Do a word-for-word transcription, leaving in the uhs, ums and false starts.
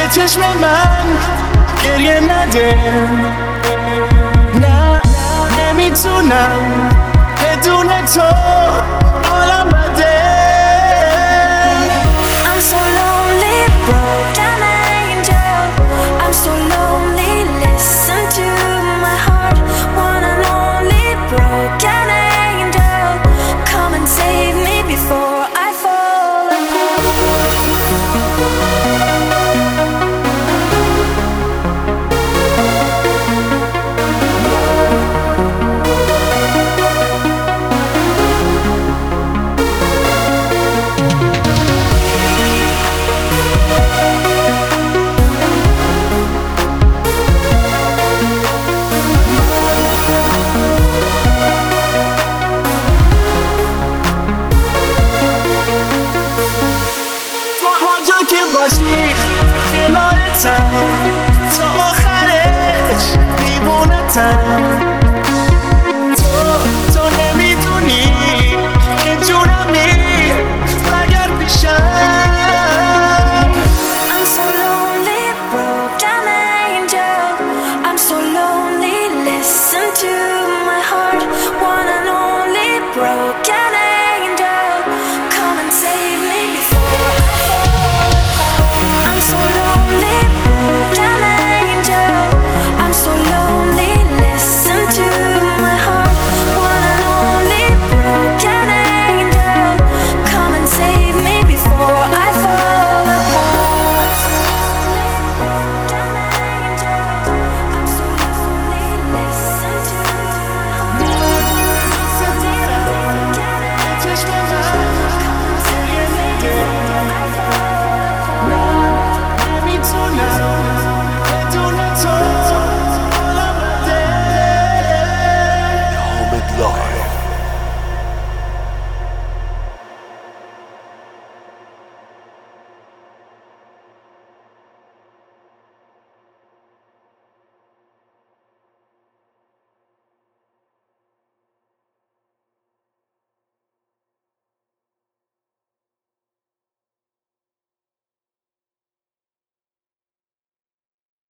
چشم من گریه نده، نه نمیتونم بدون تو حالم بده. I'm so lonely, broken angel. I'm so lonely, listen to my heart. One and only broken angel. Come and save me before I fall apart. که باشی کنارتم تا آخرش دیوونتم. تو تو نمیدونی که جونمی مگر پیشم. I'm so lonely, broken angel. I'm so lonely, listen to my heart. One and only broken angel.